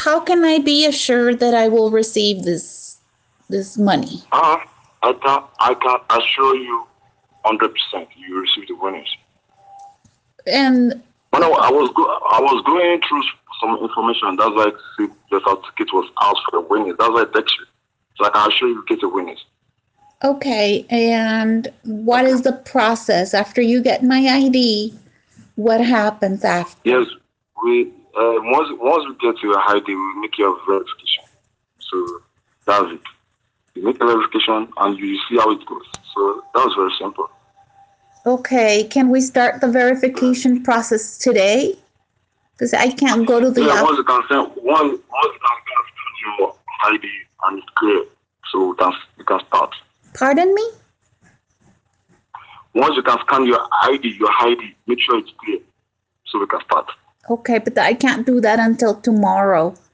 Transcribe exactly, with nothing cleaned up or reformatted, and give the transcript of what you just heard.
how can I be assured that I will receive this this money? Uh, I can I can assure you hundred percent you receive the winnings. And When I, I was go, I was going through some information. That's why I see the certificate was out for the winnings. That's why I text you. So I can assure you get the winnings. okay, and what Okay. is the process after you get my I D? What happens after? Yes, we uh, once once we get to your I D, we make your verification. So that's it. You make a verification and you see how it goes. So that was very simple. Okay, can we start the verification process today? Because I can't go to the Yeah, office. once you can send once once you can send your I D and it's clear, so we can you can start. Pardon me? Once you can scan your I D, your I D, make sure it's clear, so we can start. Okay, but I can't do that until tomorrow.